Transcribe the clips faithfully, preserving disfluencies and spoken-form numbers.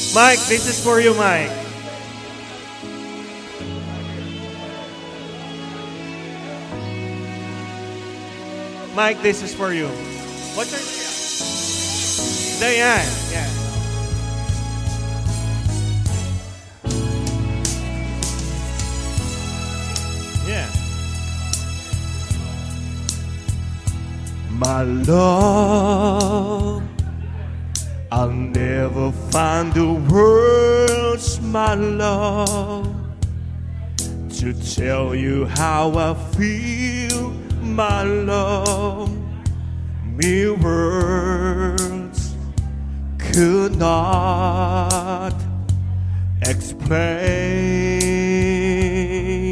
Mike, this is for you, Mike. Mike, this is for you. What's your name? Diane. Yeah. Yeah. My love, I'll never find the words, my love, to tell you how I feel, my love. Mere words could not explain.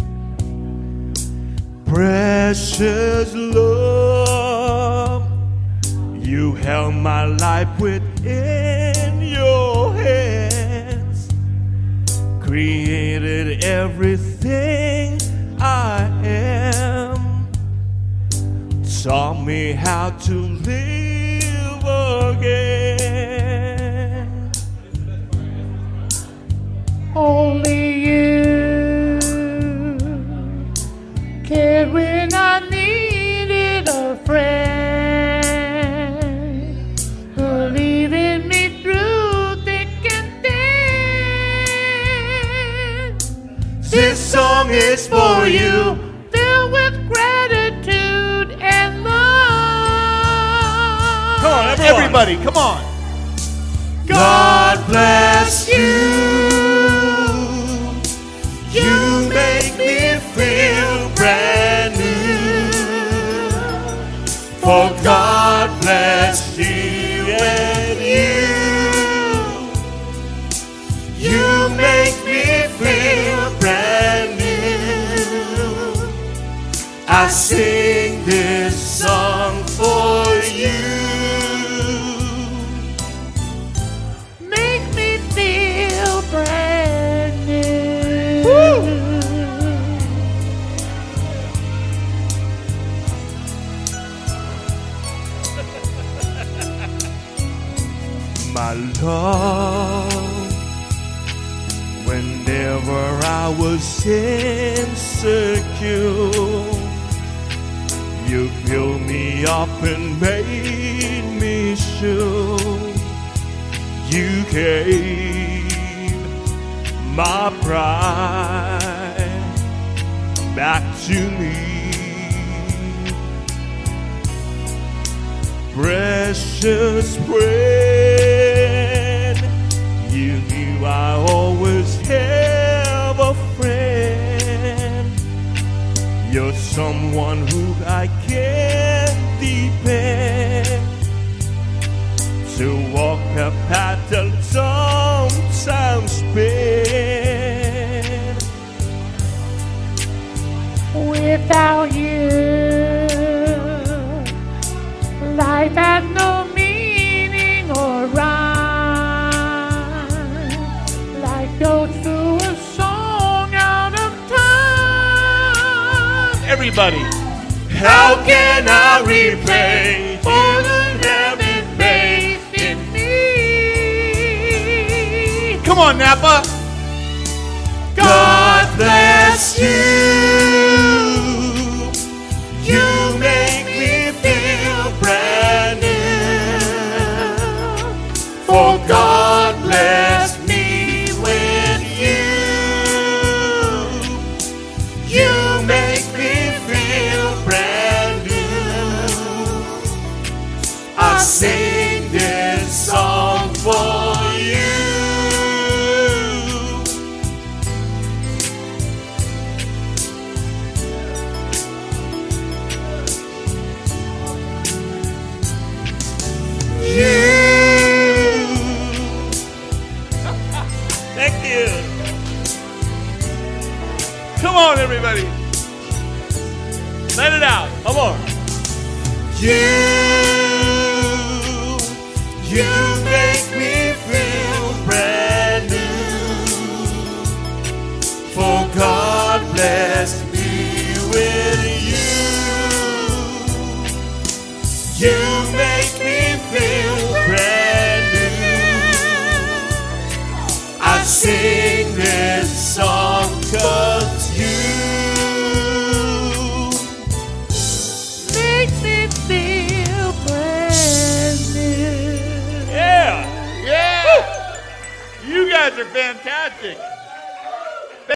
Precious love, you held my life within your hands, created everything I am, taught me how to live again. Only you cared when I needed a friend, believing me through thick and thin. This song is for you, filled with gratitude and love. Come on, everyone. Everybody, come on. God bless you. You make me feel brand new. For God bless you and you. You make me feel brand new. I sing this song for you. Make me feel brand new. Woo! My love, whenever I was insecure, you built me up and made me sure. You gave my pride back to me. Precious friend, you knew I always have a friend. You're someone who I can depend, to walk a path that sometimes been. Without you, life has no meaning or rhyme. Life goes through a song out of time. Everybody. How can I repay for the heaven made in me? Come on, Napa. God bless you. You make me feel brand new. For God bless me with you. You make me feel brand new. I sing this song for you. You. Thank you. Come on, everybody. Let it out. Come on. You guys are fantastic.